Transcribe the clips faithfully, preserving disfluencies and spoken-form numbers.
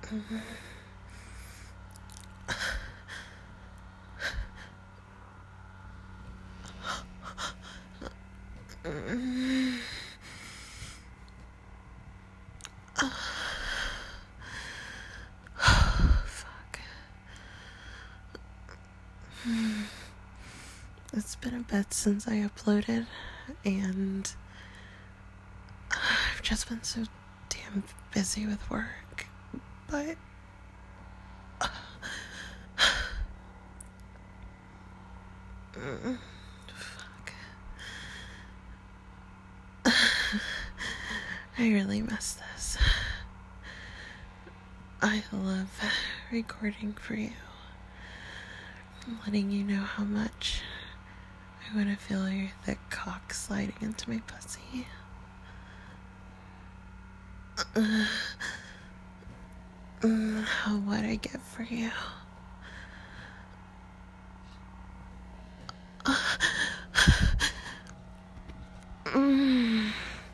Fuck. It's been a bit since I uploaded, and I've just been so damn busy with work, but fuck. I really miss this. I love recording for you, letting you know how much I want to feel your thick cock sliding into my pussy. Uh, mm, how what I get for you. Uh, mm.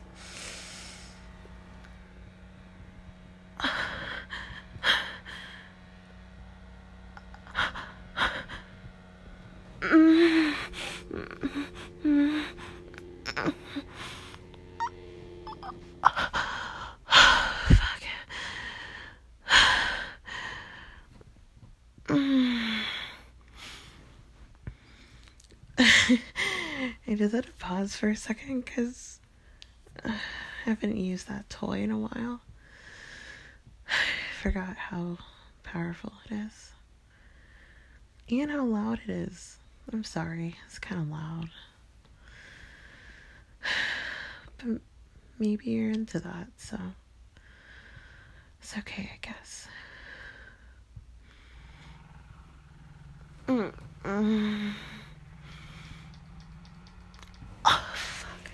I just had to pause for a second because uh, I haven't used that toy in a while. I forgot how powerful it is. And how loud it is. I'm sorry, it's kind of loud. But maybe you're into that, so it's okay, I guess. Mm-mm. Oh, fuck.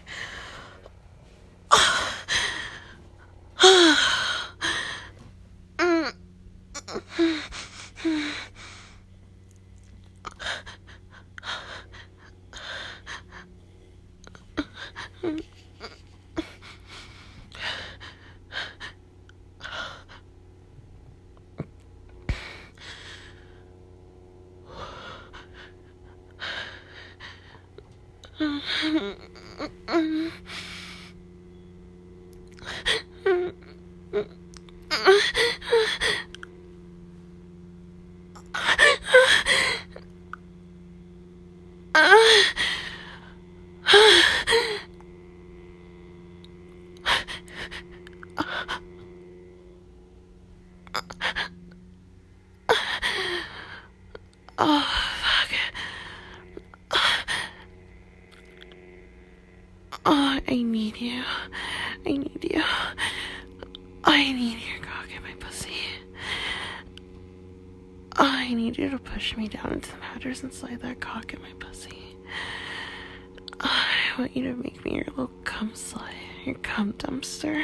Oh, fuck. Oh, I need you. I need you. I need your cock in my pussy. Oh, I need you to push me down into the mattress and slide that cock in my pussy. Oh, I want you to make me your little cum slut, your cum dumpster.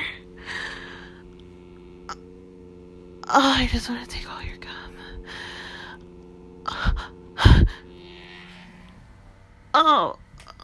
Oh, I just want to take all your cum. Oh.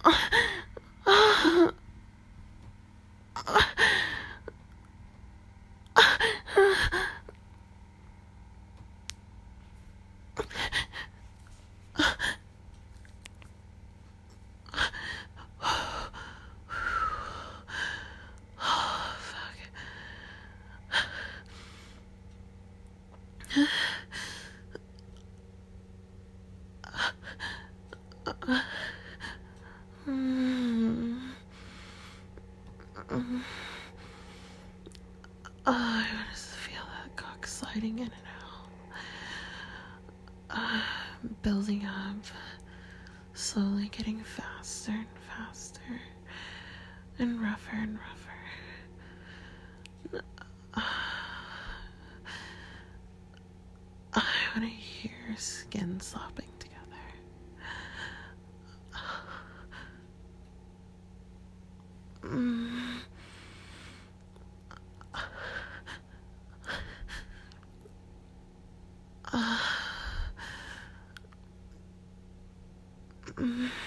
Oh, I want to feel that cock sliding in and out. Uh, building up. Slowly getting faster and faster. And rougher and rougher. Uh, I want to hear skin slopping together. Mm. Uh, mm.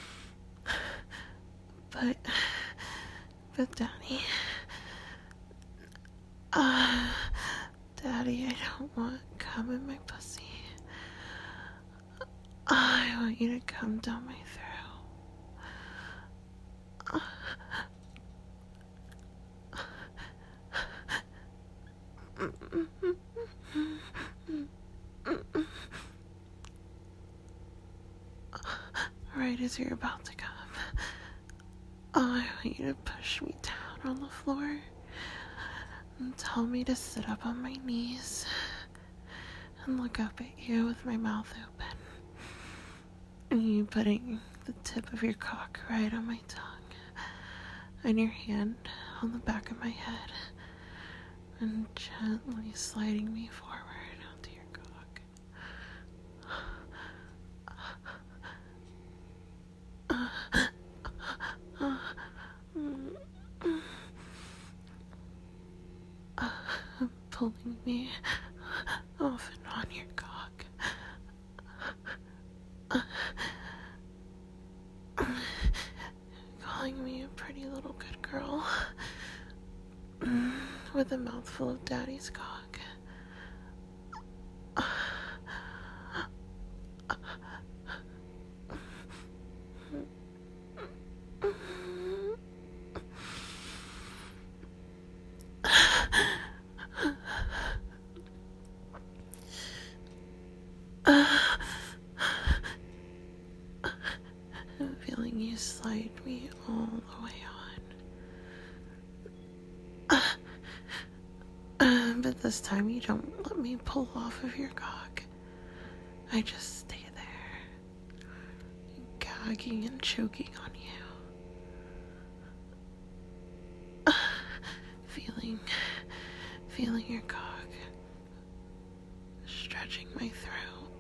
But, but Danny, uh, Dad. Daddy, I don't want cum in my pussy. I want you to come down my throat. Right as you're about to come, oh, I want you to push me down on the floor and tell me to sit up on my knees and look up at you with my mouth open. And you putting the tip of your cock right on my tongue and your hand on the back of my head and gently sliding me forward onto your cock. Pulling me off and on your cock. Calling me a pretty little good girl with a mouthful of Daddy's cock. I'm feeling you slide me all the way on. Uh, but this time you don't let me pull off of your cock. I just stay there, gagging and choking on you. Uh, feeling, feeling your cock stretching my throat.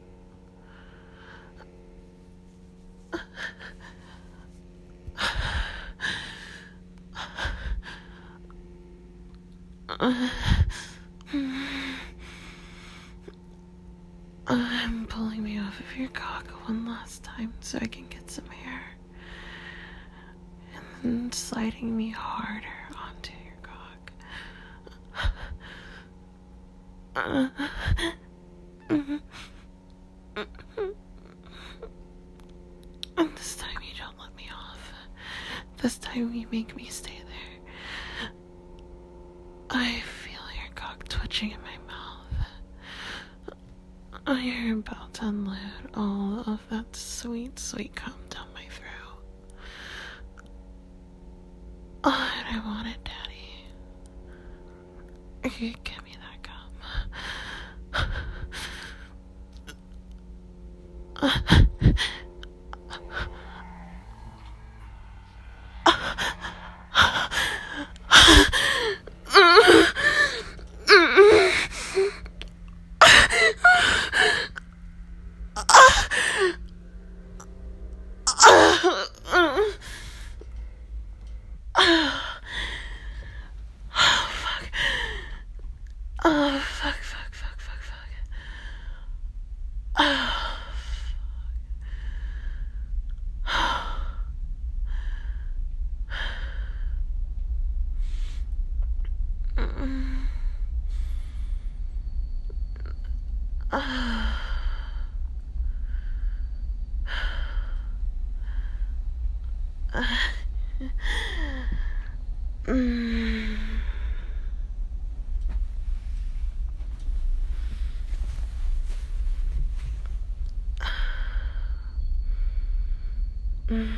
I'm pulling me off of your cock one last time so I can get some air, and then sliding me harder onto your cock. And this time you don't let me off. This time you make me stay there. I feel your cock twitching in my mouth. You're about to unload all of that sweet, sweet cum down my throat. Oh, and I want it, Daddy. You give me that cum. Oh, fuck, fuck, fuck, fuck, fuck. Oh, fuck. Mm. Oh. Mm. Mm.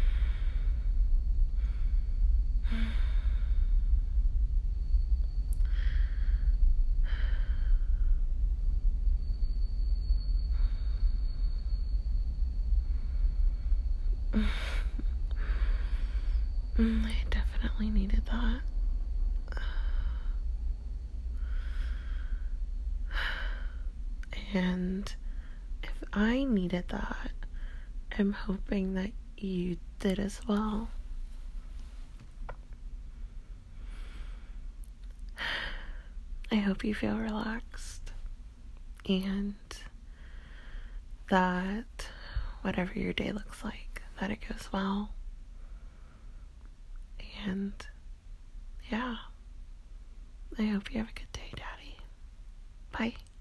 Mm, I definitely needed that. And if I needed that, I'm hoping that you did as well. I hope you feel relaxed and that whatever your day looks like, that it goes well. And yeah, I hope you have a good day, Daddy. Bye.